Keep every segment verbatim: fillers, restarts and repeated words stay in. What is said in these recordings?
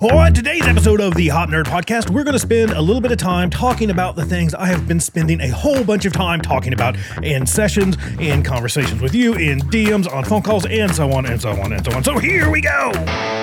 On today's episode of the Hop Nerd Podcast, we're going to spend a little bit of time talking about the things I have been spending a whole bunch of time talking about in sessions, in conversations with you, in D Ms, on phone calls, and so on and so on and so on. So here we go!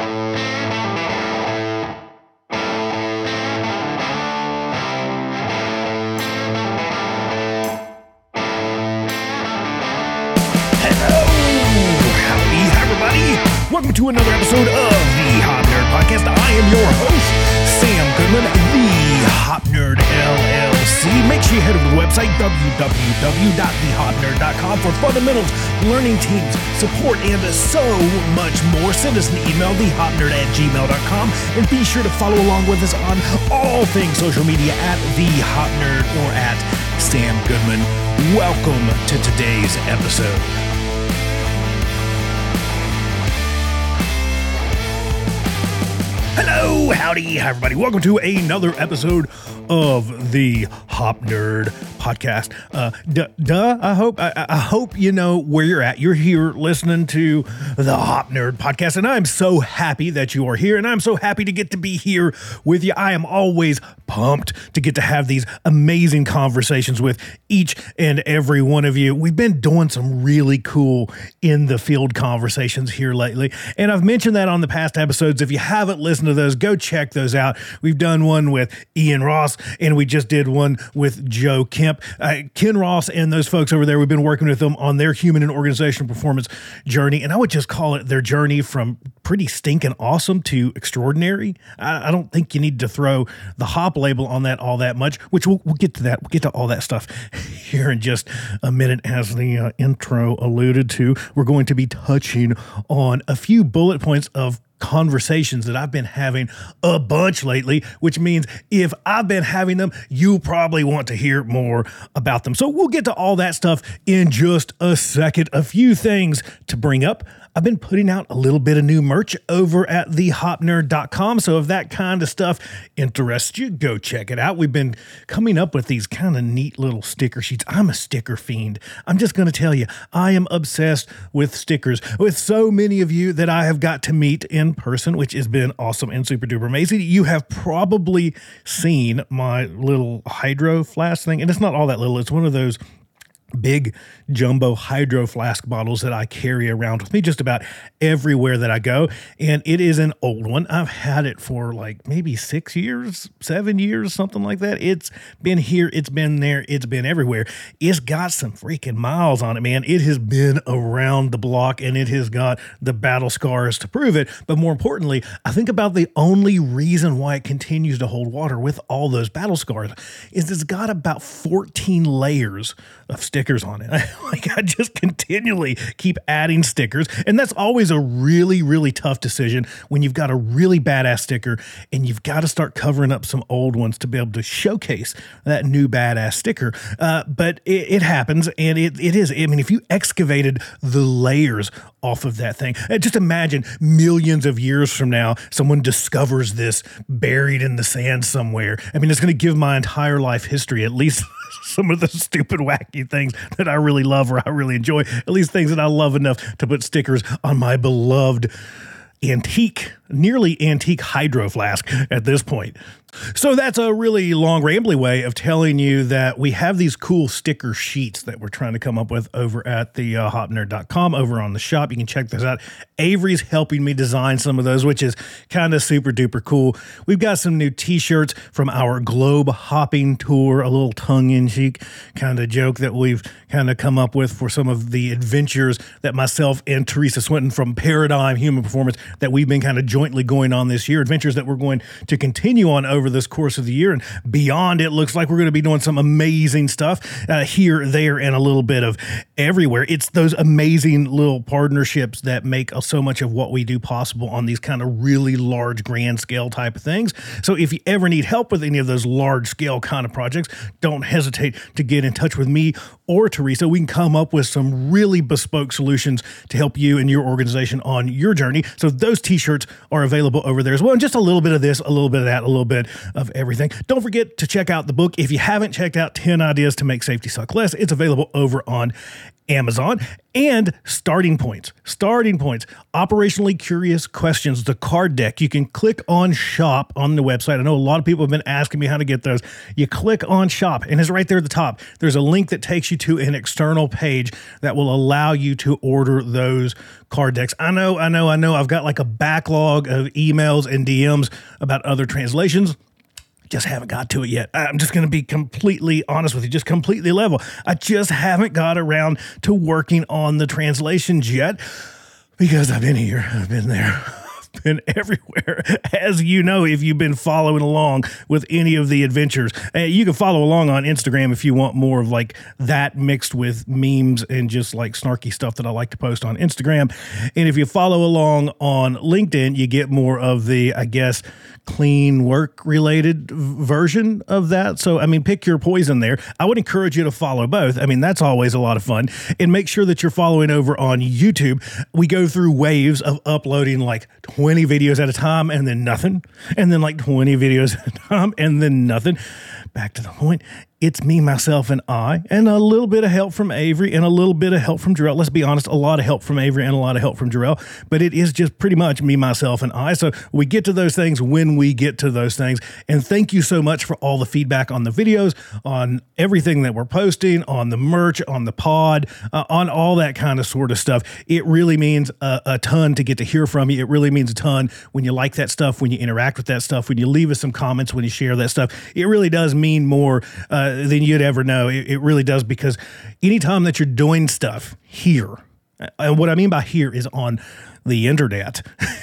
Welcome to another episode of the Hop Nerd Podcast. I am your host, Sam Goodman, the Hop Nerd L L C. Make sure you head over to the website, w w w dot the hop nerd dot com, for fundamentals, learning teams, support, and so much more. Send us an email, the hop nerd at gmail dot com, and be sure to follow along with us on all things social media at the Hop Nerd or at Sam Goodman. Welcome to today's episode. Hello, howdy, hi everybody. Welcome to another episode of the Hop Nerd Podcast. Uh, duh, duh, I hope, I, I hope you know where you're at. You're here listening to the Hop Nerd Podcast, and I'm so happy that you are here, and I'm so happy to get to be here with you. I am always pumped to get to have these amazing conversations with each and every one of you. We've been doing some really cool in the field conversations here lately, and I've mentioned that on the past episodes. If you haven't listened to those, go check those out. We've done one with Ian Ross, and we just did one with Joe Kemp. Uh, Ken Ross and those folks over there, we've been working with them on their human and organizational performance journey, and I would just call it their journey from pretty stinking awesome to extraordinary. I, I don't think you need to throw the hop label on that all that much, which we'll, we'll get to that. We'll get to all that stuff here in just a minute. As the uh, intro alluded to, we're going to be touching on a few bullet points of conversations that I've been having a bunch lately, which means if I've been having them, you probably want to hear more about them. So we'll get to all that stuff in just a second. A few things to bring up. I've been putting out a little bit of new merch over at the hop nerd dot com. So if that kind of stuff interests you, go check it out. We've been coming up with these kind of neat little sticker sheets. I'm a sticker fiend. I'm just going to tell you, I am obsessed with stickers, with so many of you that I have got to meet in person, which has been awesome and super duper amazing. You have probably seen my little hydro flask thing, and it's not all that little. It's one of those big jumbo hydro flask bottles that I carry around with me just about everywhere that I go. And it is an old one. I've had it for like maybe six years, seven years, something like that. It's been here. It's been there. It's been everywhere. It's got some freaking miles on it, man. It has been around the block, and it has got the battle scars to prove it. But more importantly, I think about the only reason why it continues to hold water with all those battle scars is it's got about fourteen layers of stickers on it. Like, I just continually keep adding stickers, and that's always a really, really tough decision when you've got a really badass sticker and you've got to start covering up some old ones to be able to showcase that new badass sticker. Uh, but it, it happens, and it it is. I mean, if you excavated the layers off of that thing, uh, just imagine millions of years from now, someone discovers this buried in the sand somewhere. I mean, it's going to give my entire life history at least some of the stupid, wacky things that I really love or I really enjoy, at least things that I love enough to put stickers on my beloved antique, nearly antique hydro flask at this point. So that's a really long, rambly way of telling you that we have these cool sticker sheets that we're trying to come up with over at the uh, hop nerd dot com over on the shop. You can check those out. Avery's helping me design some of those, which is kind of super duper cool. We've got some new t-shirts from our globe hopping tour, a little tongue-in-cheek kind of joke that we've kind of come up with for some of the adventures that myself and Teresa Swinton from Paradigm Human Performance that we've been kind of jointly going on this year, adventures that we're going to continue on over this course of the year and beyond. It looks like we're going to be doing some amazing stuff uh, here, there, and a little bit of everywhere. It's those amazing little partnerships that make so much of what we do possible on these kind of really large, grand scale type of things. So if you ever need help with any of those large scale kind of projects, don't hesitate to get in touch with me or Teresa. We can come up with some really bespoke solutions to help you and your organization on your journey. So those t-shirts are available over there as well. And just a little bit of this, a little bit of that, a little bit of everything. Don't forget to check out the book. If you haven't checked out ten Ideas to Make Safety Suck Less, it's available over on Amazon, and Starting Points. Starting Points, operationally curious questions, the card deck. You can click on shop on the website. I know a lot of people have been asking me how to get those. You click on shop, and it's right there at the top. There's a link that takes you to an external page that will allow you to order those card decks. I know, I know, I know. I've got like a backlog of emails and D Ms about other translations. Just haven't got to it yet. I'm just going to be completely honest with you, just completely level. I just haven't got around to working on the translations yet because I've been here, I've been there, I've been everywhere. As you know, if you've been following along with any of the adventures, uh, you can follow along on Instagram if you want more of like that mixed with memes and just like snarky stuff that I like to post on Instagram. And if you follow along on LinkedIn, you get more of the, I guess, clean work related version of that. So, I mean, pick your poison there. I would encourage you to follow both. I mean, that's always a lot of fun. And make sure that you're following over on YouTube. We go through waves of uploading like twenty videos at a time and then nothing. And then like twenty videos at a time and then nothing. Back to the point. It's me, myself, and I, and a little bit of help from Avery and a little bit of help from Jarrell. Let's be honest, a lot of help from Avery and a lot of help from Jarrell, but it is just pretty much me, myself, and I. So we get to those things when we get to those things. And thank you so much for all the feedback on the videos, on everything that we're posting, on the merch, on the pod, uh, on all that kind of sort of stuff. It really means a, a ton to get to hear from you. It really means a ton when you like that stuff, when you interact with that stuff, when you leave us some comments, when you share that stuff. It really does mean more uh, than you'd ever know. It, it really does, because anytime that you're doing stuff here, and what I mean by here is on the internet,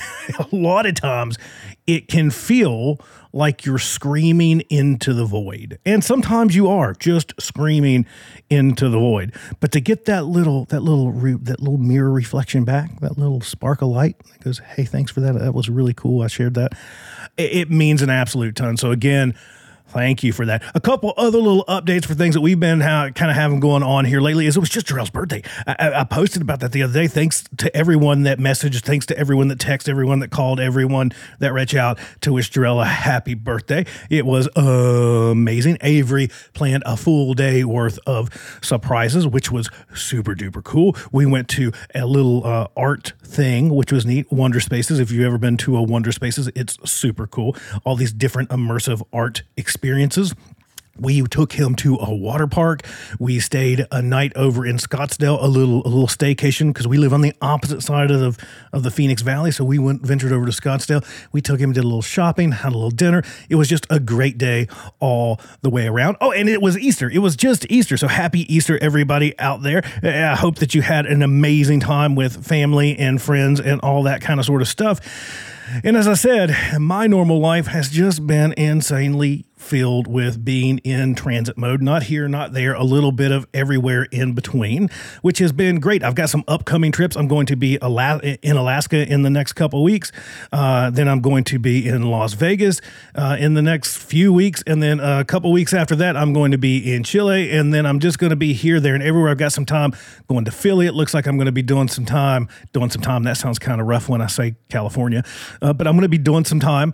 a lot of times it can feel like you're screaming into the void. And sometimes you are just screaming into the void. But to get that little, that little, re, that little mirror reflection back, that little spark of light that goes, hey, thanks for that. That was really cool. I shared that. It, it means an absolute ton. So again, thank you for that. A couple other little updates for things that we've been ha- kind of having going on here lately is it was just Jarrell's birthday. I-, I posted about that the other day. Thanks to everyone that messaged. Thanks to everyone that texted, everyone that called, everyone that reached out to wish Jarrell a happy birthday. It was uh, amazing. Avery planned a full day worth of surprises, which was super duper cool. We went to a little uh, art thing, which was neat. Wonder Spaces. If you've ever been to a Wonder Spaces, it's super cool. All these different immersive art experiences. experiences. We took him to a water park. We stayed a night over in Scottsdale, a little a little staycation, because we live on the opposite side of the, of the Phoenix Valley. So we went ventured over to Scottsdale. We took him, did a little shopping, had a little dinner. It was just a great day all the way around. Oh, and it was Easter. It was just Easter. So happy Easter, everybody out there. I hope that you had an amazing time with family and friends and all that kind of sort of stuff. And as I said, my normal life has just been insanely filled with being in transit mode, not here, not there, a little bit of everywhere in between, which has been great. I've got some upcoming trips. I'm going to be in Alaska in the next couple of weeks. Uh, then I'm going to be in Las Vegas uh, in the next few weeks. And then a couple weeks after that, I'm going to be in Chile. And then I'm just going to be here, there, and everywhere. I've got some time going to Philly. It looks like I'm going to be doing some time, doing some time. That sounds kind of rough when I say California, uh, but I'm going to be doing some time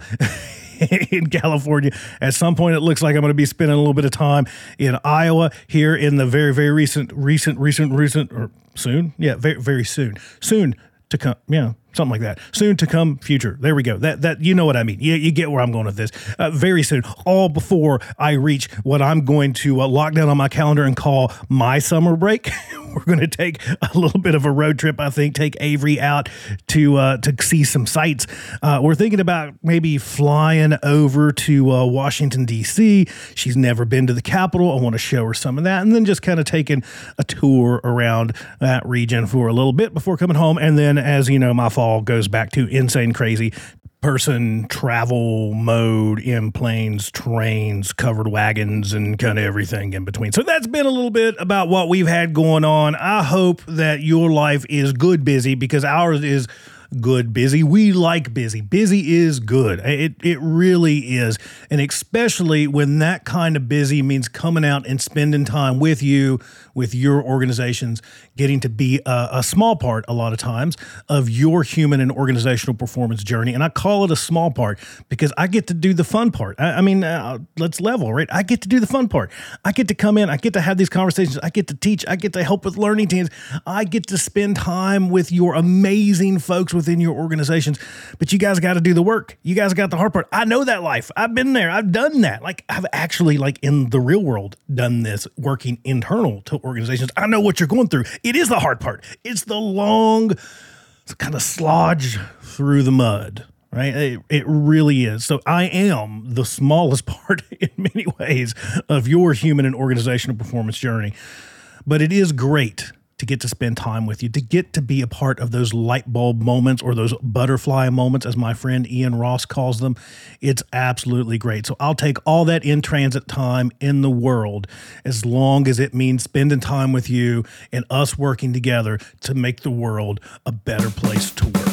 in California. At some point, it looks like I'm going to be spending a little bit of time in Iowa here in the very, very recent, recent, recent, recent, or soon. Yeah, very, very soon. Soon to come. Yeah, something like that. Soon to come future. There we go. That, that you know what I mean. You, you get where I'm going with this. Uh, very soon. All before I reach what I'm going to uh, lock down on my calendar and call my summer break. We're going to take a little bit of a road trip, I think, take Avery out to uh, to see some sights. Uh, we're thinking about maybe flying over to uh, Washington, D C. She's never been to the Capitol. I want to show her some of that. And then just kind of taking a tour around that region for a little bit before coming home. And then, as you know, my fall goes back to insane crazy person travel mode in planes, trains, covered wagons, and kind of everything in between. So that's been a little bit about what we've had going on. I hope that your life is good busy, because ours is good busy. We like busy. Busy is good. It it really is. And especially when that kind of busy means coming out and spending time with you, with your organizations, getting to be a, a small part a lot of times of your human and organizational performance journey. And I call it a small part because I get to do the fun part. I, I mean, uh, let's level, right? I get to do the fun part. I get to come in. I get to have these conversations. I get to teach. I get to help with learning teams. I get to spend time with your amazing folks within your organizations. But you guys got to do the work. You guys got the hard part. I know that life. I've been there. I've done that. Like I've actually, like in the real world, done this working internal to organizations. I know what you're going through. It is the hard part. It's the long kind of slodge through the mud, right? It, it really is. So I am the smallest part in many ways of your human and organizational performance journey. But it is great to get to spend time with you, to get to be a part of those light bulb moments or those butterfly moments, as my friend Ian Ross calls them. It's absolutely great. So I'll take all that in transit time in the world as long as it means spending time with you and us working together to make the world a better place to work.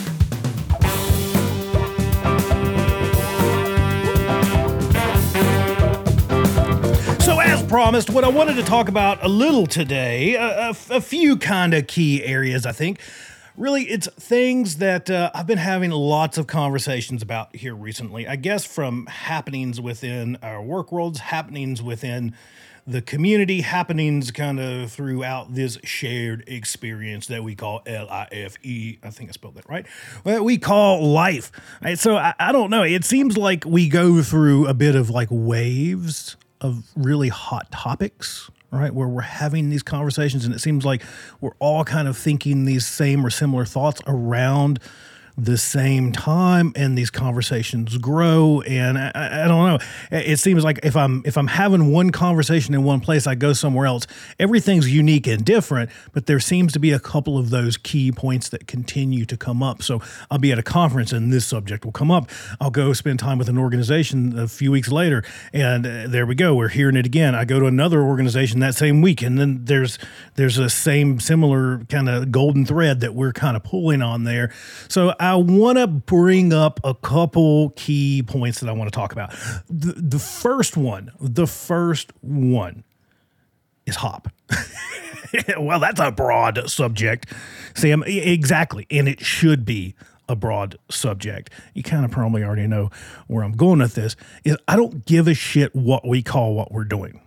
Promised, what I wanted to talk about a little today, a, a, a few kind of key areas, I think. Really, it's things that uh, I've been having lots of conversations about here recently. I guess from happenings within our work worlds, happenings within the community, happenings kind of throughout this shared experience that we call L I F E. I think I spelled that right. Well, we call life. Right? So I, I don't know. It seems like we go through a bit of like waves of really hot topics, right? Where we're having these conversations and it seems like we're all kind of thinking these same or similar thoughts around the same time, and these conversations grow. And I, I don't know. It seems like if I'm if I'm having one conversation in one place, I go somewhere else. Everything's unique and different, but there seems to be a couple of those key points that continue to come up. So I'll be at a conference and this subject will come up. I'll go spend time with an organization a few weeks later, and uh, there we go. We're hearing it again. I go to another organization that same week, and then there's there's a same similar kind of golden thread that we're kind of pulling on there. So I I want to bring up a couple key points that I want to talk about. The, the first one, the first one is hop. Well, that's a broad subject, Sam. Exactly. And it should be a broad subject. You kind of probably already know where I'm going with this. Is I don't give a shit what we call what we're doing.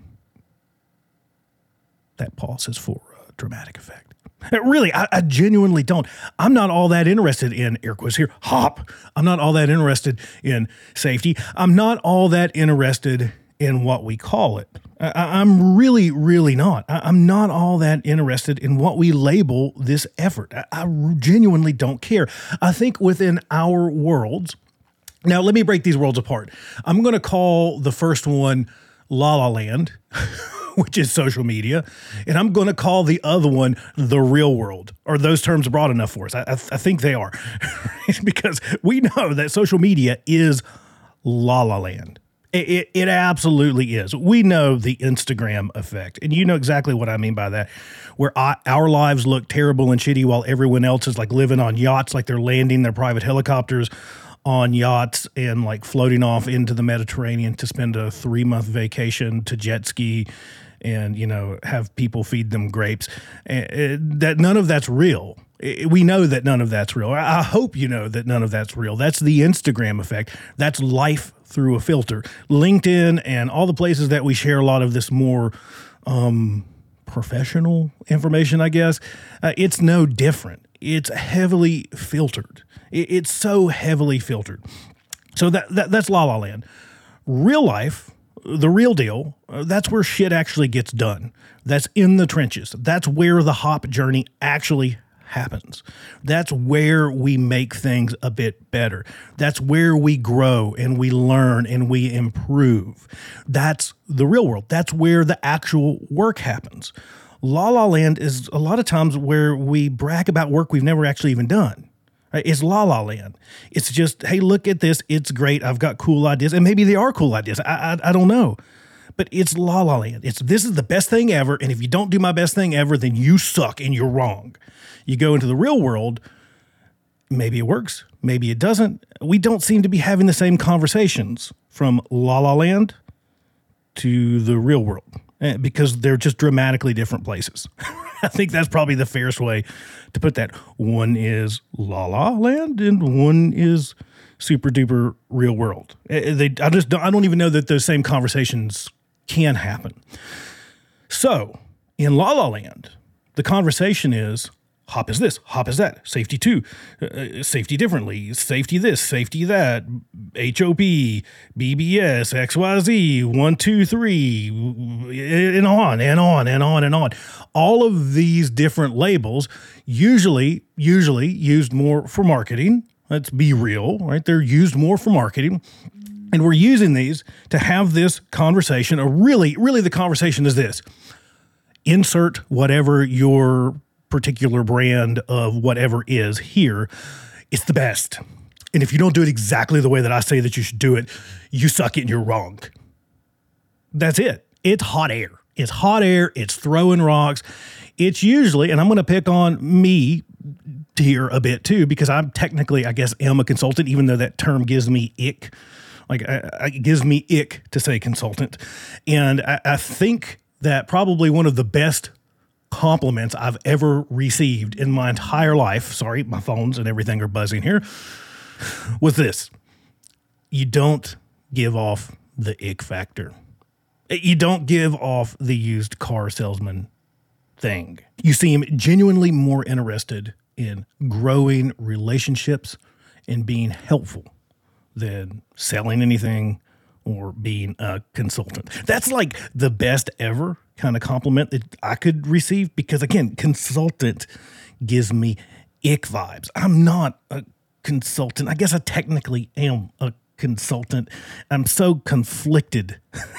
That pause is for uh, dramatic effect. Really, I, I genuinely don't. I'm not all that interested in, air quotes here, hop. I'm not all that interested in safety. I'm not all that interested in what we call it. I, I'm really, really not. I, I'm not all that interested in what we label this effort. I, I genuinely don't care. I think within our worlds, now let me break these worlds apart. I'm going to call the first one La La Land, which is social media, and I'm going to call the other one the real world. Are those terms broad enough for us? I, I, I think they are, because we know that social media is La La Land. It, it, it absolutely is. We know the Instagram effect, and you know exactly what I mean by that, where I, our lives look terrible and shitty while everyone else is like living on yachts, like they're landing their private helicopters on yachts and like floating off into the Mediterranean to spend a three month vacation, to jet ski and, you know, have people feed them grapes. And that none of that's real. We know that none of that's real. I hope you know that none of that's real. That's the Instagram effect. That's life through a filter. LinkedIn and all the places that we share a lot of this more um, professional information, I guess, uh, it's no different. It's heavily filtered. It's so heavily filtered. So that, that that's La La Land. Real life, the real deal, uh, that's where shit actually gets done. That's in the trenches. That's where the hop journey actually happens. That's where we make things a bit better. That's where we grow and we learn and we improve. That's the real world. That's where the actual work happens. La La Land is a lot of times where we brag about work we've never actually even done. Right? It's La La Land. It's just, hey, look at this. It's great. I've got cool ideas. And maybe they are cool ideas. I, I, I don't know. But it's La La Land. It's, this is the best thing ever. And if you don't do my best thing ever, then you suck and you're wrong. You go into the real world, maybe it works, maybe it doesn't. We don't seem to be having the same conversations from La La Land to the real world because they're just dramatically different places. I think that's probably the fairest way to put that. One is La La Land and one is super duper real world. They, I just don't, I don't even know that those same conversations can happen. So in La La Land, the conversation is hop is this, hop is that, safety two, uh, safety differently, safety this, safety that, H O P, B B S, X Y Z, one, two, three, and on and on and on and on. All of these different labels usually, usually used more for marketing. Let's be real, right? They're used more for marketing. And we're using these to have this conversation, or really, really the conversation is this. Insert whatever your particular brand of whatever is here. It's the best. And if you don't do it exactly the way that I say that you should do it, you suck it and you're wrong. That's it. It's hot air. It's hot air. It's throwing rocks. It's usually, and I'm going to pick on me here a bit too, because I'm technically, I guess, am a consultant, even though that term gives me ick. Like, I, I, it gives me ick to say consultant. And I, I think that probably one of the best compliments I've ever received in my entire life, sorry, my phones and everything are buzzing here, was this. You don't give off the ick factor. You don't give off the used car salesman thing. You seem genuinely more interested in growing relationships and being helpful than selling anything or being a consultant. That's like the best ever kind of compliment that I could receive, because again, consultant gives me ick vibes. I'm not a consultant. I guess I technically am a consultant. I'm so conflicted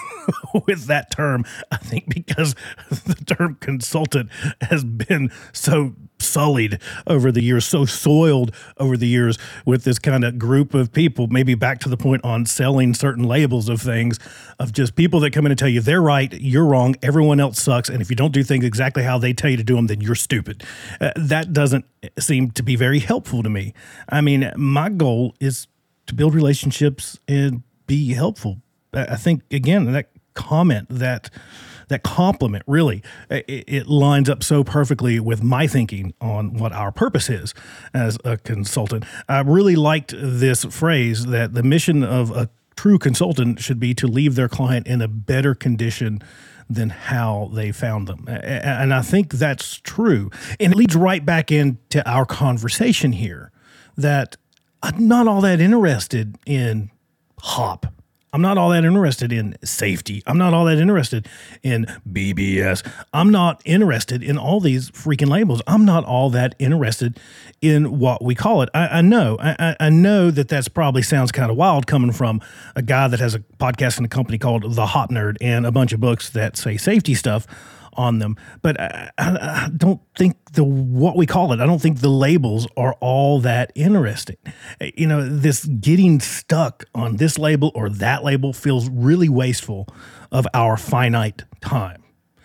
with that term, I think, because the term consultant has been so sullied over the years, so soiled over the years with this kind of group of people, maybe back to the point on selling certain labels of things, of just people that come in and tell you they're right, you're wrong, everyone else sucks, and if you don't do things exactly how they tell you to do them, then you're stupid. Uh, that doesn't seem to be very helpful to me. I mean, my goal is to build relationships and be helpful. I think, again, that comment, that that compliment, really, it, it lines up so perfectly with my thinking on what our purpose is as a consultant. I really liked this phrase that the mission of a true consultant should be to leave their client in a better condition than how they found them. And I think that's true. And it leads right back into our conversation here, that I'm not all that interested in hop. I'm not all that interested in safety. I'm not all that interested in B B S. I'm not interested in all these freaking labels. I'm not all that interested in what we call it. I, I know, I, I know that that's probably sounds kind of wild coming from a guy that has a podcast in a company called The Hop Nerd and a bunch of books that say safety stuff on them. But I, I, I don't think the what we call it, I don't think the labels are all that interesting. You know, this getting stuck on this label or that label feels really wasteful of our finite time.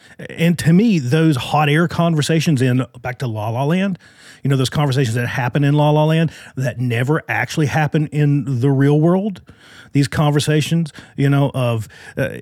And to me, those hot air conversations in, back to La La Land, you know, those conversations that happen in La La Land that never actually happen in the real world, these conversations, you know, of uh,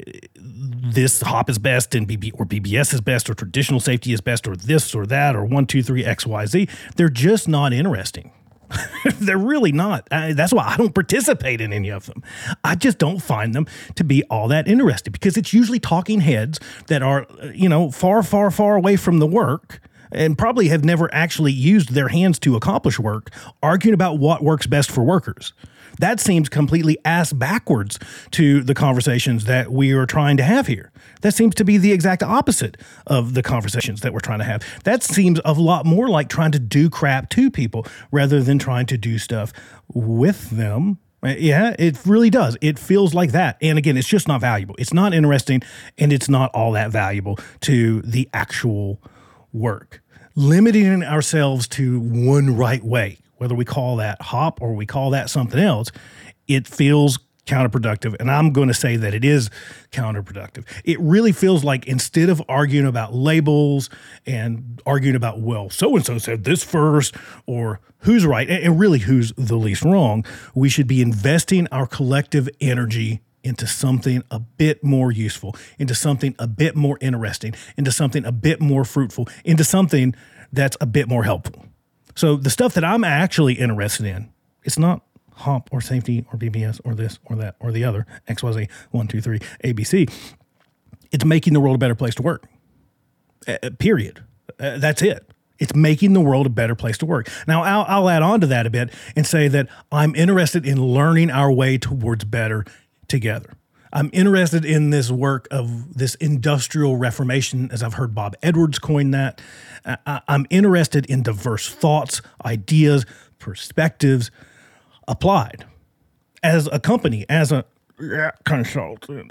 this hop is best and B B or B B S is best or traditional safety is best or this or that or one, two, three, X, Y, Z, they're just not interesting. They're really not. I, that's why I don't participate in any of them. I just don't find them to be all that interesting, because it's usually talking heads that are, you know, far, far, far away from the work and probably have never actually used their hands to accomplish work, arguing about what works best for workers. That seems completely ass backwards to the conversations that we are trying to have here. That seems to be the exact opposite of the conversations that we're trying to have. That seems a lot more like trying to do crap to people rather than trying to do stuff with them. Yeah, it really does. It feels like that. And again, it's just not valuable. It's not interesting, and it's not all that valuable to the actual work. Limiting ourselves to one right way, whether we call that hop or we call that something else, it feels counterproductive, and I'm going to say that it is counterproductive. It really feels like instead of arguing about labels and arguing about, well, so-and-so said this first, or who's right, and really who's the least wrong, we should be investing our collective energy into something a bit more useful, into something a bit more interesting, into something a bit more fruitful, into something that's a bit more helpful. So the stuff that I'm actually interested in, it's not HOP or safety or B B S or this or that or the other, X Y Z, one, two, three, A B C. It's making the world a better place to work, uh, period. Uh, that's it. It's making the world a better place to work. Now, I'll, I'll add on to that a bit and say that I'm interested in learning our way towards better together. I'm interested in this work of this industrial reformation, as I've heard Bob Edwards coin that. I, I'm interested in diverse thoughts, ideas, perspectives, applied as a company, as a consultant,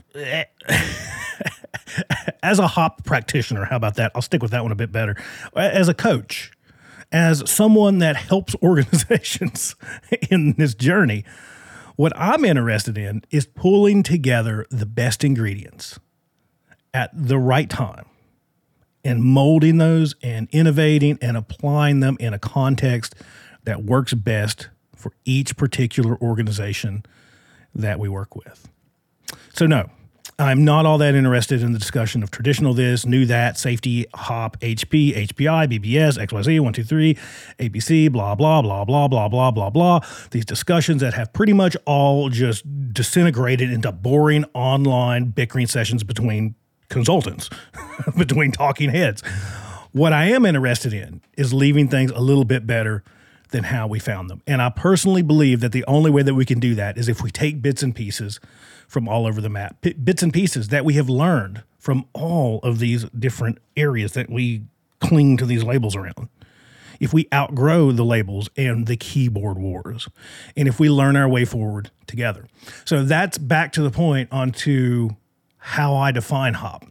as a HOP practitioner. How about that? I'll stick with that one a bit better. As a coach, as someone that helps organizations in this journey, what I'm interested in is pulling together the best ingredients at the right time and molding those and innovating and applying them in a context that works best for each particular organization that we work with. So no, I'm not all that interested in the discussion of traditional this, new that, safety, HOP, H P, H P I, B B S, X Y Z, one, two, three, A B C, blah, blah, blah, blah, blah, blah, blah, blah. These discussions that have pretty much all just disintegrated into boring online bickering sessions between consultants, between talking heads. What I am interested in is leaving things a little bit better than how we found them. And I personally believe that the only way that we can do that is if we take bits and pieces from all over the map, P- bits and pieces that we have learned from all of these different areas that we cling to these labels around. If we outgrow the labels and the keyboard wars, and if we learn our way forward together. So that's back to the point onto how I define HOP.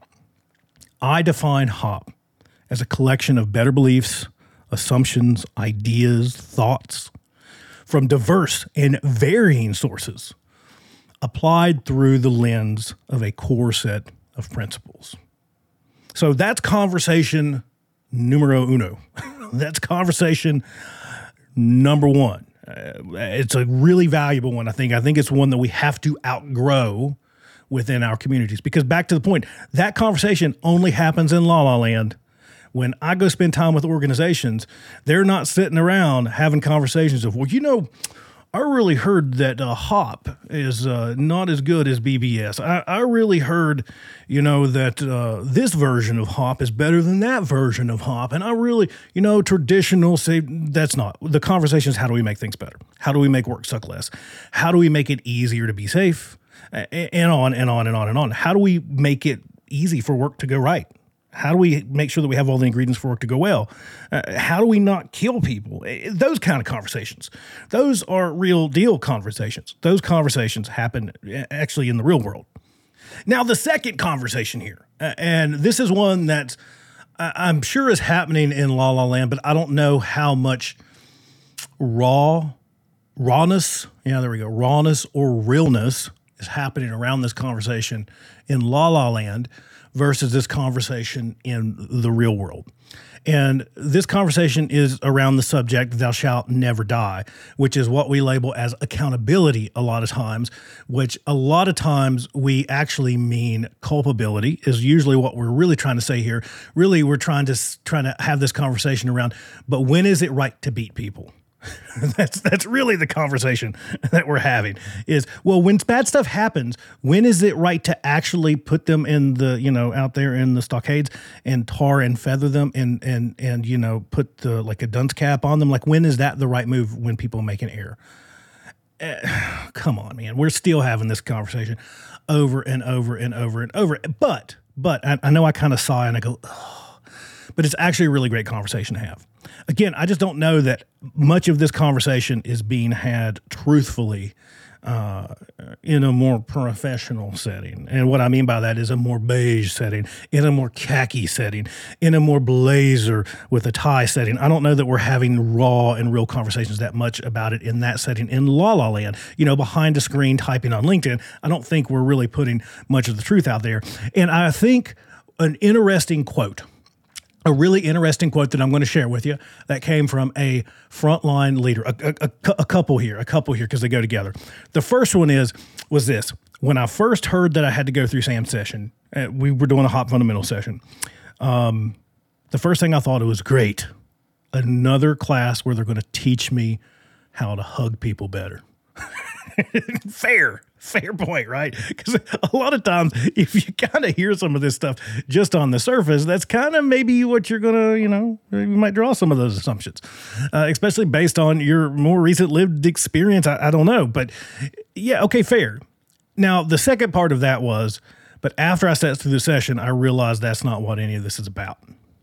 I define HOP as a collection of better beliefs, assumptions, ideas, thoughts from diverse and varying sources applied through the lens of a core set of principles. So that's conversation numero uno. That's conversation number one. Uh, it's a really valuable one, I think. I think it's one that we have to outgrow within our communities. Because back to the point, that conversation only happens in La La Land. When I go spend time with organizations, they're not sitting around having conversations of, well, you know, I really heard that uh, HOP is uh, not as good as B B S. I, I really heard, you know, that uh, this version of HOP is better than that version of HOP. And I really, you know, traditional, say, that's not. The conversation is, how do we make things better? How do we make work suck less? How do we make it easier to be safe? And on and on and on and on. How do we make it easy for work to go right? How do we make sure that we have all the ingredients for work to go well? Uh, how do we not kill people? Those kind of conversations. Those are real deal conversations. Those conversations happen actually in the real world. Now, the second conversation here, uh, and this is one that I'm sure is happening in La La Land, but I don't know how much raw, rawness, yeah, there we go, rawness or realness is happening around this conversation in La La Land versus this conversation in the real world. And this conversation is around the subject, thou shalt never die, which is what we label as accountability a lot of times, which a lot of times we actually mean culpability is usually what we're really trying to say here. Really, we're trying to, trying to have this conversation around, but when is it right to beat people? that's that's really the conversation that we're having is, well, when bad stuff happens, when is it right to actually put them in the, you know, out there in the stockades and tar and feather them and, and, and, you know, put the, like a dunce cap on them? Like, when is that the right move when people make an error? Uh, come on, man. We're still having this conversation over and over and over and over. But, but I, I know I kind of sigh and I go, oh, but it's actually a really great conversation to have. Again, I just don't know that much of this conversation is being had truthfully uh, in a more professional setting. And what I mean by that is a more beige setting, in a more khaki setting, in a more blazer with a tie setting. I don't know that we're having raw and real conversations that much about it in that setting. In La La Land, you know, behind a screen typing on LinkedIn, I don't think we're really putting much of the truth out there. And I think an interesting quote, a really interesting quote that I'm going to share with you that came from a frontline leader, a, a, a, a couple here, a couple here, because they go together. The first one is, was this. When I first heard that I had to go through Sam's session, uh, we were doing a Hop Fundamental session. Um, the first thing I thought, it was great. Another class where they're going to teach me how to hug people better. Fair. Fair point, right? Because a lot of times, if you kind of hear some of this stuff just on the surface, that's kind of maybe what you're going to, you know, you might draw some of those assumptions, uh, especially based on your more recent lived experience. I, I don't know. But yeah, okay, fair. Now, the second part of that was, but after I sat through the session, I realized that's not what any of this is about.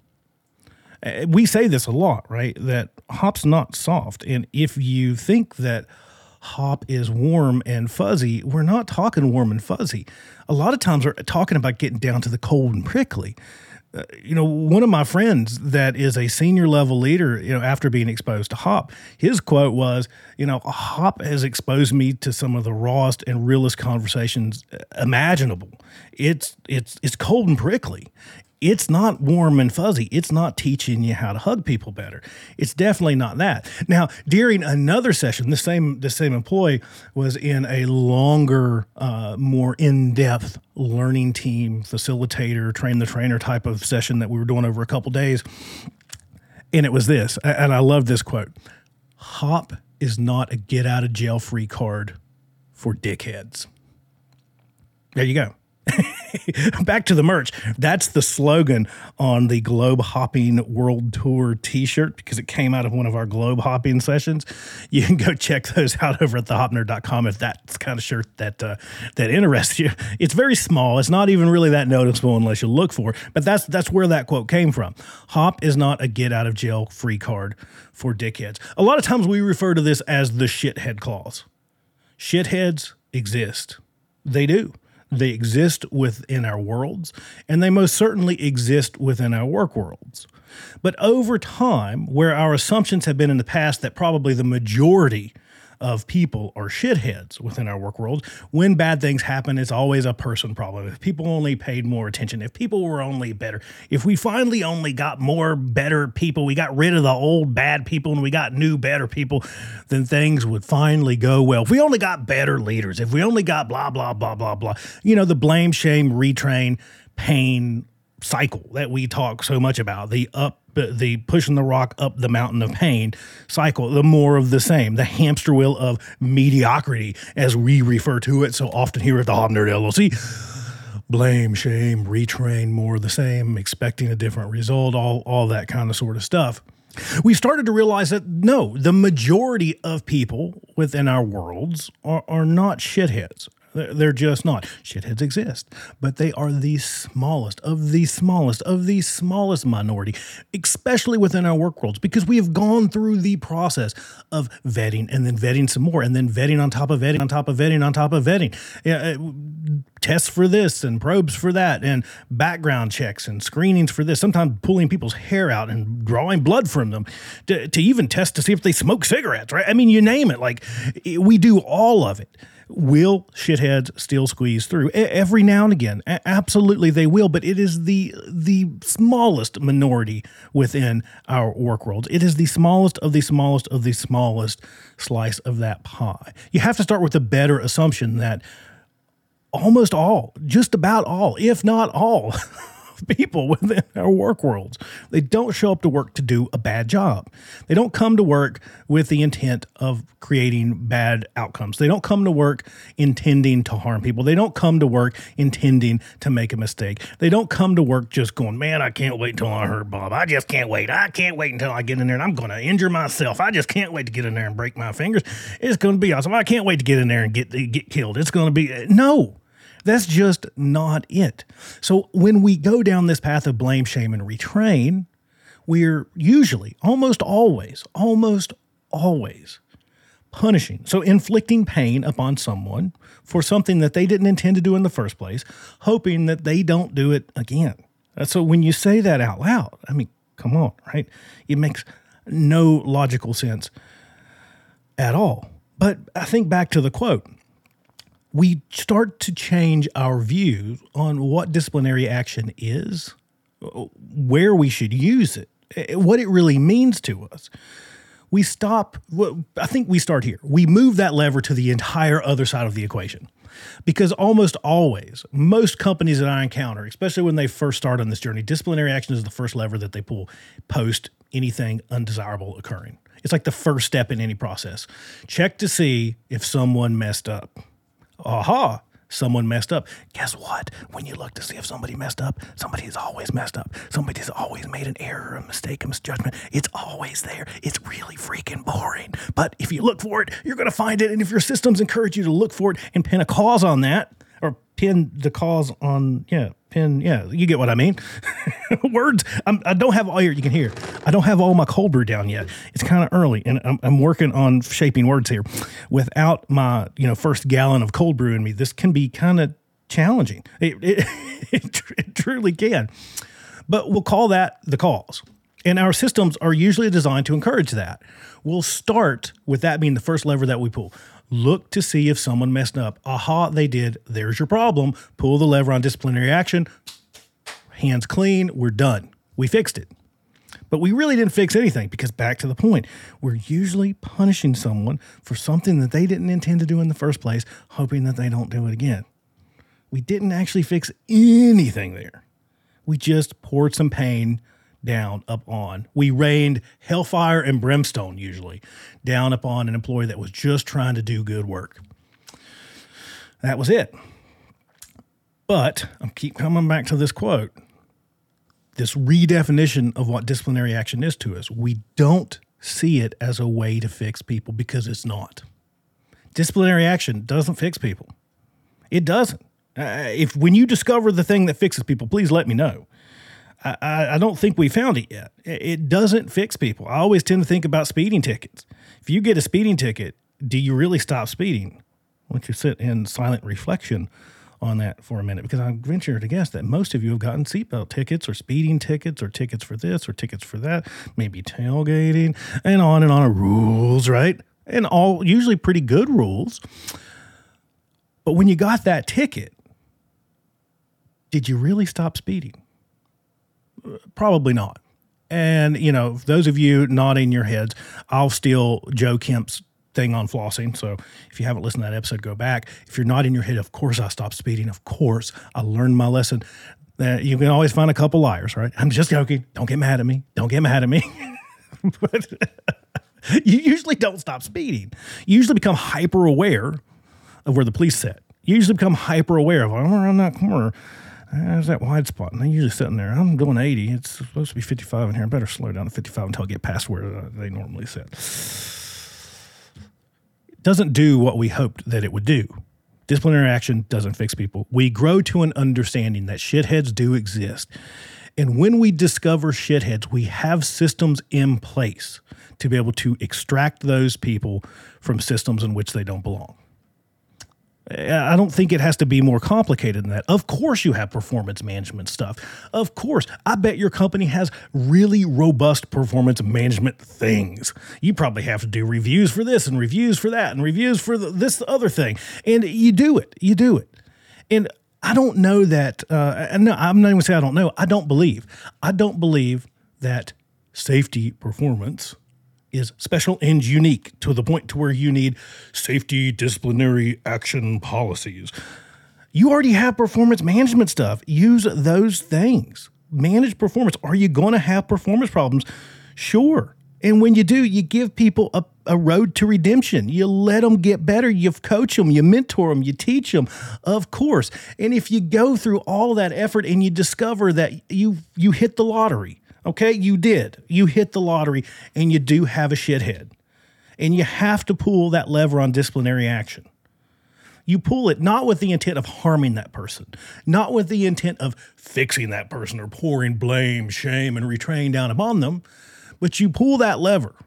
We say this a lot, right? That hop's not soft. And if you think that hop is warm and fuzzy, we're not talking warm and fuzzy. A lot of times we're talking about getting down to the cold and prickly. Uh, you know, one of my friends that is a senior level leader, you know, after being exposed to hop, his quote was, you know, hop has exposed me to some of the rawest and realest conversations imaginable. It's, it's, it's cold and prickly. It's not warm and fuzzy. It's not teaching you how to hug people better. It's definitely not that. Now, during another session, the same the same employee was in a longer, uh, more in-depth learning team facilitator, train the trainer type of session that we were doing over a couple days. And it was this, and I love this quote: "Hop is not a get out of jail free card for dickheads." There you go. Back to the merch. That's the slogan on the Globe Hopping World Tour t-shirt, because it came out of one of our Globe Hopping sessions. You can go check those out over at the hop nerd dot com if that's the kind of shirt that uh, that interests you. It's very small. It's not even really that noticeable unless you look for it. But that's that's where that quote came from. Hop is not a get out of jail free card for dickheads. A lot of times we refer to this as the shithead clause. Shitheads exist. They do. They exist within our worlds, and they most certainly exist within our work worlds. But over time, where our assumptions have been in the past that probably the majority of people are shitheads within our work world, when bad things happen, it's always a person problem. If people only paid more attention, if people were only better, if we finally only got more better people, we got rid of the old bad people and we got new better people, then things would finally go well. If we only got better leaders, if we only got blah, blah, blah, blah, blah, you know, the blame, shame, retrain, pain cycle that we talk so much about, the up, the pushing the rock up the mountain of pain cycle, the more of the same, the hamster wheel of mediocrity, as we refer to it so often here at the Hop Nerd L L C. Blame, shame, retrain, more of the same, expecting a different result, all, all that kind of sort of stuff. We started to realize that, no, the majority of people within our worlds are, are not shitheads. They're just not. Shitheads exist, but they are the smallest of the smallest of the smallest minority, especially within our work worlds, because we have gone through the process of vetting and then vetting some more and then vetting on top of vetting on top of vetting on top of vetting. Yeah, tests for this and probes for that and background checks and screenings for this, sometimes pulling people's hair out and drawing blood from them to, to even test to see if they smoke cigarettes, right? I mean, you name it. Like, we do all of it. Will shitheads still squeeze through? Every now and again, absolutely they will, but it is the the smallest minority within our work worlds. It is the smallest of the smallest of the smallest slice of that pie. You have to start with the better assumption that almost all, just about all, if not all, people within our work worlds, they don't show up to work to do a bad job. They don't come to work with the intent of creating bad outcomes. They don't come to work intending to harm people. They don't come to work intending to make a mistake. They don't come to work just going, man, I can't wait until I hurt Bob. I just can't wait. I can't wait until I get in there and I'm going to injure myself. I just can't wait to get in there and break my fingers. It's going to be awesome. I can't wait to get in there and get, get killed. It's going to be, no. That's just not it. So when we go down this path of blame, shame, and retrain, we're usually, almost always, almost always punishing. So inflicting pain upon someone for something that they didn't intend to do in the first place, hoping that they don't do it again. So when you say that out loud, I mean, come on, right? It makes no logical sense at all. But I think back to the quote. We start to change our views on what disciplinary action is, where we should use it, what it really means to us. We stop, I think we start here. We move that lever to the entire other side of the equation. Because almost always, most companies that I encounter, especially when they first start on this journey, disciplinary action is the first lever that they pull post anything undesirable occurring. It's like the first step in any process. Check to see if someone messed up. Aha, someone messed up. Guess what? When you look to see if somebody messed up, somebody has always messed up. Somebody's always made an error, a mistake, a misjudgment. It's always there. It's really freaking boring. But if you look for it, you're going to find it. And if your systems encourage you to look for it and pin a cause on that, or pin the cause on, yeah, pin, yeah, you get what I mean. Words, I'm, I don't have all your, you can hear, I don't have all my cold brew down yet. It's kind of early, and I'm, I'm working on shaping words here. Without my, you know, first gallon of cold brew in me, this can be kind of challenging. It, it, it, it truly can. But we'll call that the cause. And our systems are usually designed to encourage that. We'll start with that being the first lever that we pull. Look to see if someone messed up. Aha, they did. There's your problem. Pull the lever on disciplinary action. Hands clean. We're done. We fixed it. But we really didn't fix anything because back to the point, we're usually punishing someone for something that they didn't intend to do in the first place, hoping that they don't do it again. We didn't actually fix anything there. We just poured some pain down upon. We rained hellfire and brimstone, usually, down upon an employee that was just trying to do good work. That was it. But I keep coming back to this quote, this redefinition of what disciplinary action is to us. We don't see it as a way to fix people because it's not. Disciplinary action doesn't fix people. It doesn't. Uh, if when you discover the thing that fixes people, please let me know. I, I don't think we found it yet. It doesn't fix people. I always tend to think about speeding tickets. If you get a speeding ticket, do you really stop speeding? Why don't you sit in silent reflection on that for a minute? Because I venture to guess that most of you have gotten seatbelt tickets or speeding tickets or tickets for this or tickets for that, maybe tailgating, and on and on. Rules, right? And all usually pretty good rules. But when you got that ticket, did you really stop speeding? Probably not. And, you know, those of you nodding your heads, I'll steal Joe Kemp's thing on flossing. So if you haven't listened to that episode, go back. If you're nodding your head, of course I stopped speeding. Of course I learned my lesson. Uh, you can always find a couple liars, right? I'm just joking. Don't get mad at me. Don't get mad at me. But you usually don't stop speeding. You usually become hyper aware of where the police sit. You usually become hyper aware of, I'm around that corner. There's that wide spot, and they're usually sitting there. I'm doing eighty. It's supposed to be fifty-five in here. I better slow down to fifty-five until I get past where uh, they normally sit. It doesn't do what we hoped that it would do. Disciplinary action doesn't fix people. We grow to an understanding that shitheads do exist. And when we discover shitheads, we have systems in place to be able to extract those people from systems in which they don't belong. I don't think it has to be more complicated than that. Of course you have performance management stuff. Of course. I bet your company has really robust performance management things. You probably have to do reviews for this and reviews for that and reviews for the, this other thing. And you do it. You do it. And I don't know that, uh, and no, I'm not even saying I don't know. I don't believe. I don't believe that safety performance is special and unique to the point to where you need safety disciplinary action policies. You already have performance management stuff. Use those things. Manage performance. Are you going to have performance problems? Sure. And when you do, you give people a, a road to redemption. You let them get better. You coach them. You mentor them. You teach them, of course. And if you go through all that effort and you discover that you you hit the lottery, okay, you did. You hit the lottery, and you do have a shithead. And you have to pull that lever on disciplinary action. You pull it not with the intent of harming that person, not with the intent of fixing that person or pouring blame, shame, and retraining down upon them, but you pull that lever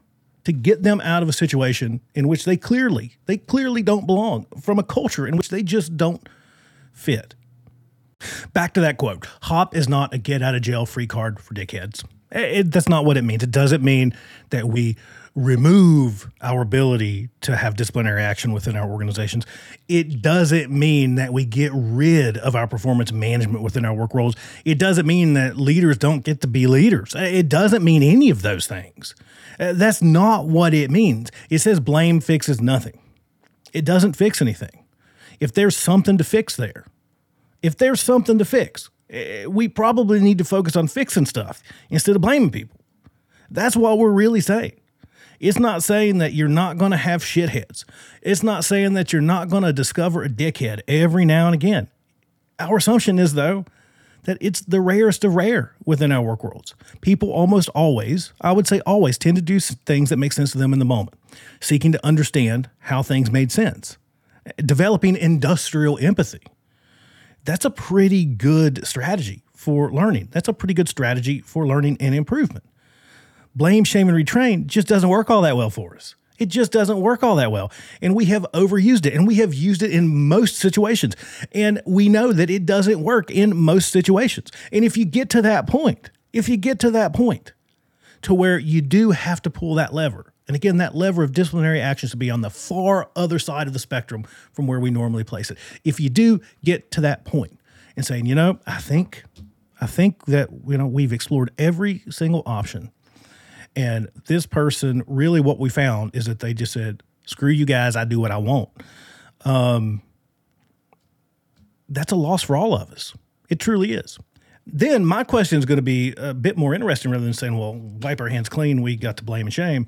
to get them out of a situation in which they clearly, they clearly don't belong, from a culture in which they just don't fit. Back to that quote. HOP is not a get out of jail free card for dickheads. It, that's not what it means. It doesn't mean that we remove our ability to have disciplinary action within our organizations. It doesn't mean that we get rid of our performance management within our work roles. It doesn't mean that leaders don't get to be leaders. It doesn't mean any of those things. That's not what it means. It says blame fixes nothing. It doesn't fix anything. If there's something to fix there, if there's something to fix, we probably need to focus on fixing stuff instead of blaming people. That's what we're really saying. It's not saying that you're not going to have shitheads. It's not saying that you're not going to discover a dickhead every now and again. Our assumption is, though, that it's the rarest of rare within our work worlds. People almost always, I would say always, tend to do things that make sense to them in the moment, seeking to understand how things made sense, developing industrial empathy. That's a pretty good strategy for learning. That's a pretty good strategy for learning and improvement. Blame, shame, and retrain just doesn't work all that well for us. It just doesn't work all that well. And we have overused it, and we have used it in most situations. And we know that it doesn't work in most situations. And if you get to that point, if you get to that point to where you do have to pull that lever, and again, that lever of disciplinary action should be on the far other side of the spectrum from where we normally place it. If you do get to that point and saying, you know, I think, I think that, you know, we've explored every single option. And this person, really what we found is that they just said, screw you guys, I do what I want. Um, that's a loss for all of us. It truly is. Then my question is going to be a bit more interesting rather than saying, well, wipe our hands clean, we got to blame and shame.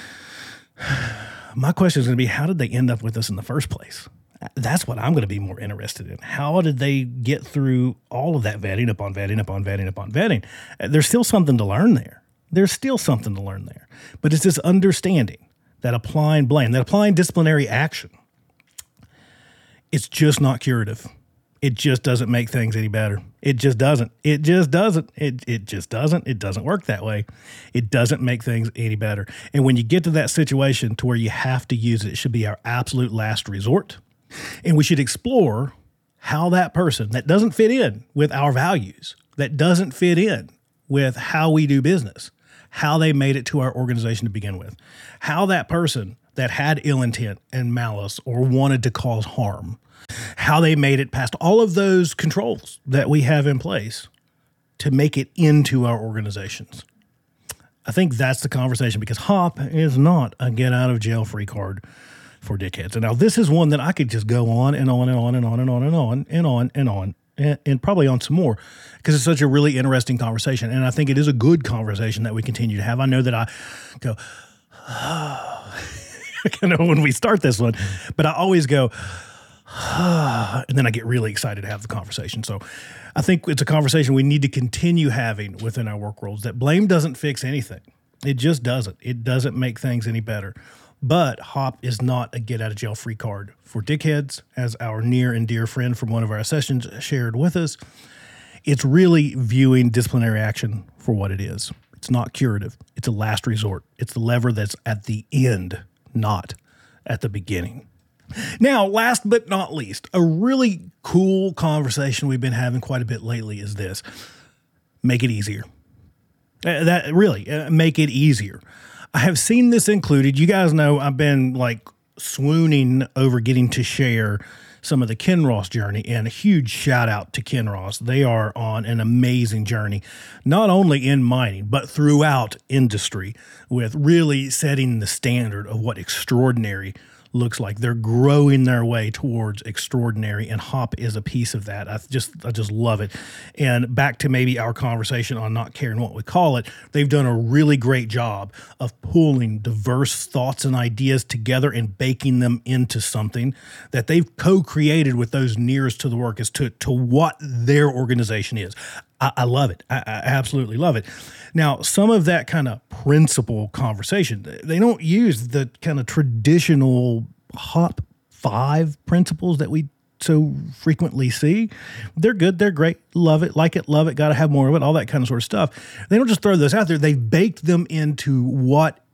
My question is going to be, how did they end up with us in the first place? That's what I'm going to be more interested in. How did they get through all of that vetting upon vetting upon vetting upon vetting? There's still something to learn there. There's still something to learn there. But it's this understanding that applying blame, that applying disciplinary action, it's just not curative. It just doesn't make things any better. It just doesn't. It just doesn't. It it just doesn't. It doesn't work that way. It doesn't make things any better. And when you get to that situation to where you have to use it, it should be our absolute last resort. And we should explore how that person that doesn't fit in with our values, that doesn't fit in with how we do business, how they made it to our organization to begin with, how that person that had ill intent and malice or wanted to cause harm, how they made it past all of those controls that we have in place to make it into our organizations. I think that's the conversation, because HOP is not a get out of jail free card for dickheads. And now this is one that I could just go on and on and on and on and on and on and on and on and, and probably on some more, because it's such a really interesting conversation. And I think it is a good conversation that we continue to have. I know that I go, oh, I know when we start this one, but I always go, oh, and then I get really excited to have the conversation. So I think it's a conversation we need to continue having within our work worlds, that blame doesn't fix anything. It just doesn't. It doesn't make things any better. But HOP is not a get out of jail free card for dickheads, as our near and dear friend from one of our sessions shared with us. It's really viewing disciplinary action for what it is. It's not curative. It's a last resort. It's the lever that's at the end, not at the beginning. Now, last but not least, a really cool conversation we've been having quite a bit lately is this: make it easier. Uh, that really, uh, make it easier. I have seen this included. You guys know I've been like swooning over getting to share some of the Kinross journey, and a huge shout out to Kinross. They are on an amazing journey, not only in mining, but throughout industry, with really setting the standard of what extraordinary looks like. They're growing their way towards extraordinary, and HOP is a piece of that. I just I just love it. And back to maybe our conversation on not caring what we call it, they've done a really great job of pulling diverse thoughts and ideas together and baking them into something that they've co-created with those nearest to the work as to, to what their organization is. I, I love it. I, I absolutely love it. Now, some of that kind of principle conversation, they don't use the kind of traditional HOP five principles that we so frequently see. They're good. They're great. Love it. Like it. Love it. Got to have more of it. All that kind of sort of stuff. They don't just throw those out there. They've baked them into what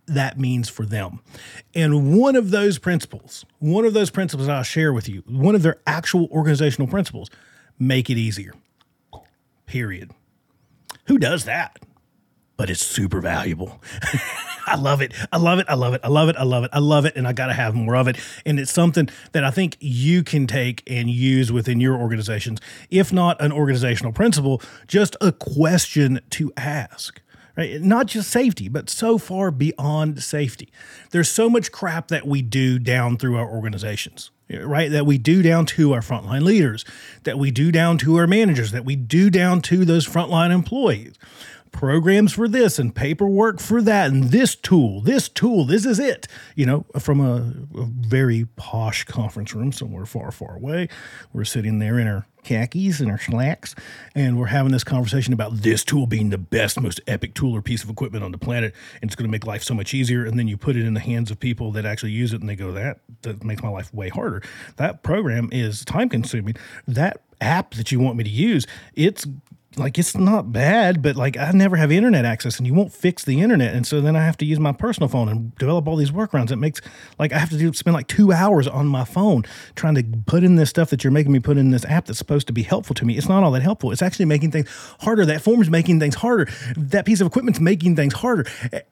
that means for them. And one of those principles, one of those principles I'll share with you, one of their actual organizational principles, make it easier. Period. Who does that? But it's super valuable. I love it. I love it. I love it. I love it. I love it. I love it. And I got to have more of it. And it's something that I think you can take and use within your organizations. If not an organizational principle, just a question to ask, right? Not just safety, but so far beyond safety. There's so much crap that we do down through our organizations, right? That we do down to our frontline leaders, that we do down to our managers, that we do down to those frontline employees. Programs for this and paperwork for that and this tool, this tool, this is it. You know, from a, a very posh conference room somewhere far, far away. We're sitting there in our khakis and our slacks, and we're having this conversation about this tool being the best, most epic tool or piece of equipment on the planet, and it's going to make life so much easier. And then you put it in the hands of people that actually use it, and they go, that, that makes my life way harder. That program is time-consuming. That app that you want me to use, it's like, it's not bad, but like I never have internet access and you won't fix the internet. And so then I have to use my personal phone and develop all these workarounds. It makes like I have to do, spend like two hours on my phone trying to put in this stuff that you're making me put in this app that's supposed to be helpful to me. It's not all that helpful. It's actually making things harder. That form's making things harder. That piece of equipment's making things harder.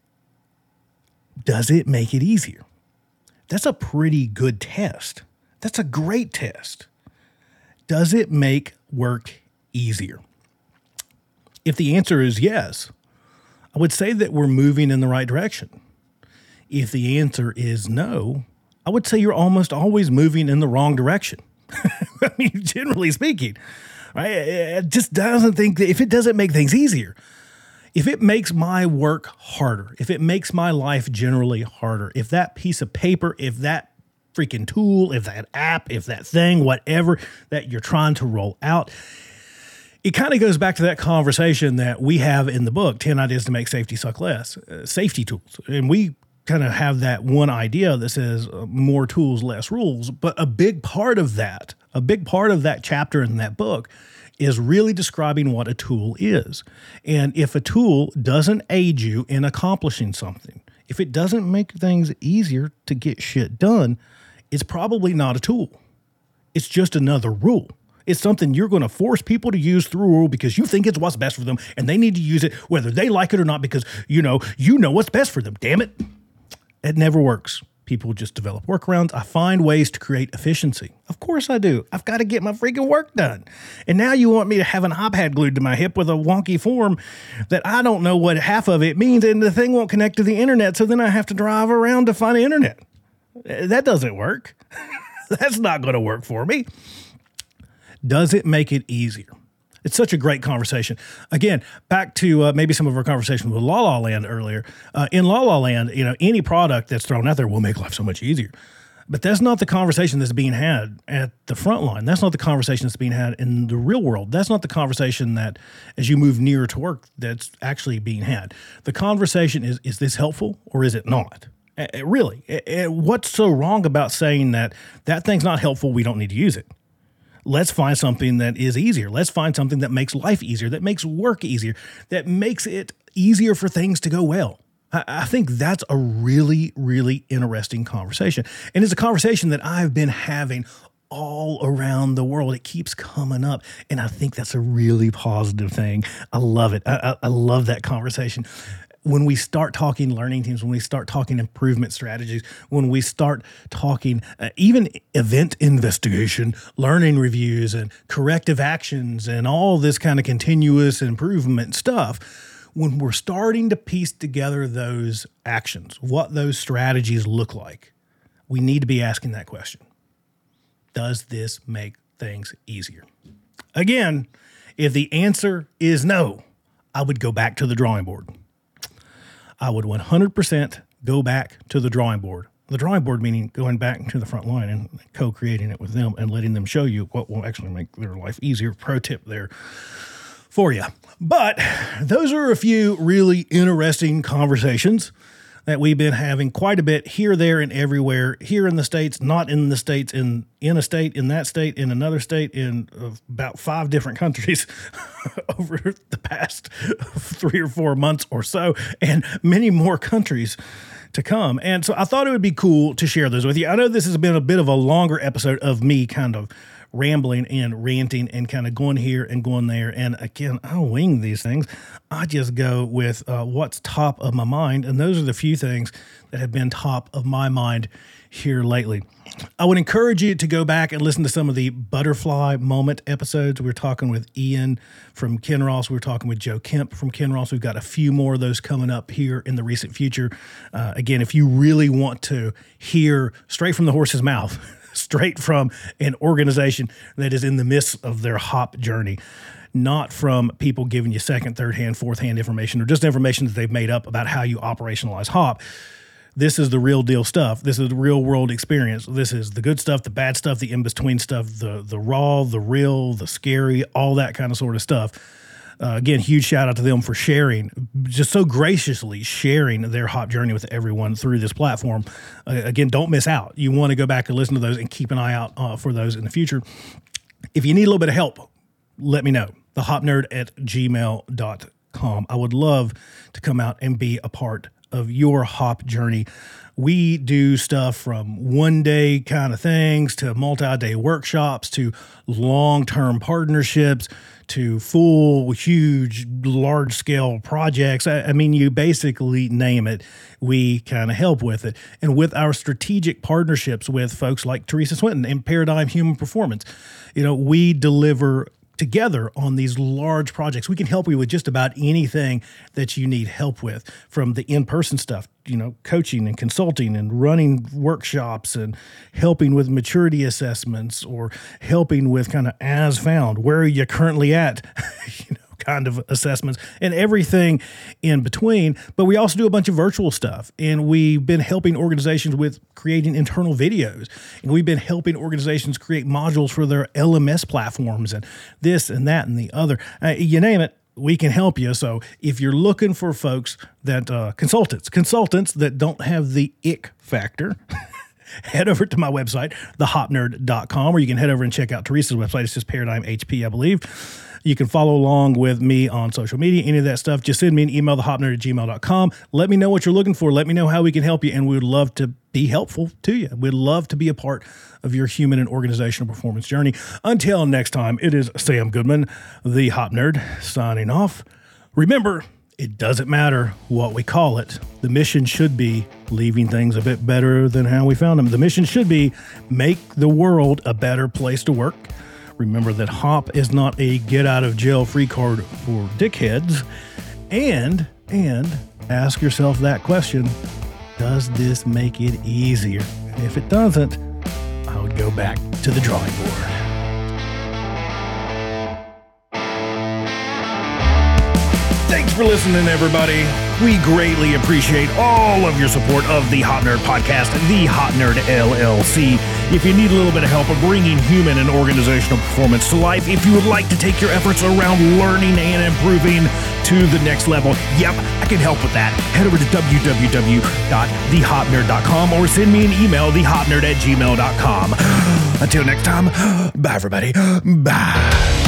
Does it make it easier? That's a pretty good test. That's a great test. Does it make work easier? If the answer is yes, I would say that we're moving in the right direction. If the answer is no, I would say you're almost always moving in the wrong direction. I mean, generally speaking, right? It just doesn't think that if it doesn't make things easier, if it makes my work harder, if it makes my life generally harder, if that piece of paper, if that freaking tool, if that app, if that thing, whatever that you're trying to roll out, it kind of goes back to that conversation that we have in the book, ten Ideas to Make Safety Suck Less, uh, safety tools. And we kind of have that one idea that says uh, more tools, less rules. But a big part of that, a big part of that chapter in that book is really describing what a tool is. And if a tool doesn't aid you in accomplishing something, if it doesn't make things easier to get shit done, it's probably not a tool. It's just another rule. It's something you're going to force people to use through a rule because you think it's what's best for them and they need to use it whether they like it or not because, you know, you know what's best for them. Damn it. It never works. People just develop workarounds. I find ways to create efficiency. Of course I do. I've got to get my freaking work done. And now you want me to have an iPad glued to my hip with a wonky form that I don't know what half of it means and the thing won't connect to the internet, so then I have to drive around to find the internet. That doesn't work. That's not going to work for me. Does it make it easier? It's such a great conversation. Again, back to uh, maybe some of our conversation with La La Land earlier. Uh, in La La Land, you know, any product that's thrown out there will make life so much easier. But that's not the conversation that's being had at the front line. That's not the conversation that's being had in the real world. That's not the conversation that, as you move nearer to work, that's actually being had. The conversation is, is this helpful or is it not? Uh, really, uh, what's so wrong about saying that that thing's not helpful, we don't need to use it? Let's find something that is easier. Let's find something that makes life easier, that makes work easier, that makes it easier for things to go well. I, I think that's a really, really interesting conversation. And it's a conversation that I've been having all around the world. It keeps coming up. And I think that's a really positive thing. I love it. I, I, I love that conversation. When we start talking learning teams, when we start talking improvement strategies, when we start talking uh, even event investigation, learning reviews, and corrective actions, and all this kind of continuous improvement stuff, when we're starting to piece together those actions, what those strategies look like, we need to be asking that question. Does this make things easier? Again, if the answer is no, I would go back to the drawing board. I would one hundred percent go back to the drawing board. The drawing board meaning going back to the front line and co-creating it with them and letting them show you what will actually make their life easier. Pro tip there for you. But those are a few really interesting conversations that we've been having quite a bit here, there, and everywhere. Here in the States, not in the States, in, in a state, in that state, in another state, in uh, about five different countries over the past three or four months or so, and many more countries to come. And so I thought it would be cool to share those with you. I know this has been a bit of a longer episode of me kind of rambling and ranting and kind of going here and going there. And again, I don't wing these things. I just go with uh, what's top of my mind. And those are the few things that have been top of my mind here lately. I would encourage you to go back and listen to some of the butterfly moment episodes. We were talking with Ian from Kinross. We were talking with Joe Kemp from Kinross. We've got a few more of those coming up here in the recent future. Uh, again, if you really want to hear straight from the horse's mouth, straight from an organization that is in the midst of their hop journey, not from people giving you second, third hand, fourth hand information, or just information that they've made up about how you operationalize hop. This is the real deal stuff. This is the real world experience. This is the good stuff, the bad stuff, the in-between stuff, the the raw, the real, the scary, all that kind of sort of stuff. Uh, again, huge shout out to them for sharing, just so graciously sharing their hop journey with everyone through this platform. Uh, again, don't miss out. You want to go back and listen to those and keep an eye out uh, for those in the future. If you need a little bit of help, let me know. the hop nerd at gmail dot com. I would love to come out and be a part of your hop journey. We do stuff from one day kind of things to multi-day workshops to long-term partnerships to full, huge, large-scale projects. I, I mean, you basically name it, we kind of help with it. And with our strategic partnerships with folks like Teresa Swinton and Paradigm Human Performance, you know, we deliver together on these large projects. We can help you with just about anything that you need help with, from the in-person stuff, you know, coaching and consulting and running workshops and helping with maturity assessments, or helping with kind of as found, where are you currently at, you know, kind of assessments, and everything in between. But we also do a bunch of virtual stuff, and we've been helping organizations with creating internal videos, and we've been helping organizations create modules for their L M S platforms, and this and that and the other. Uh, you name it, we can help you. So if you're looking for folks that uh, consultants, consultants that don't have the ick factor, head over to my website, the hop nerd dot com, or you can head over and check out Teresa's website. It's just Paradigm H P, I believe. You can follow along with me on social media, any of that stuff. Just send me an email, the hop nerd at gmail dot com. Let me know what you're looking for. Let me know how we can help you, and we would love to be helpful to you. We'd love to be a part of your human and organizational performance journey. Until next time, it is Sam Goodman, the Hop Nerd, signing off. Remember, it doesn't matter what we call it. The mission should be leaving things a bit better than how we found them. The mission should be make the world a better place to work. Remember that hop is not a get-out-of-jail-free card for dickheads. And, and ask yourself that question, does this make it easier? And if it doesn't, I would go back to the drawing board. Thanks for listening, everybody. We greatly appreciate all of your support of the Hop Nerd Podcast, the Hop Nerd L L C. If you need a little bit of help of bringing human and organizational performance to life, if you would like to take your efforts around learning and improving to the next level, yep, I can help with that. Head over to w w w dot the hop nerd dot com or send me an email, the hop nerd at gmail dot com. Until next time, bye, everybody. Bye.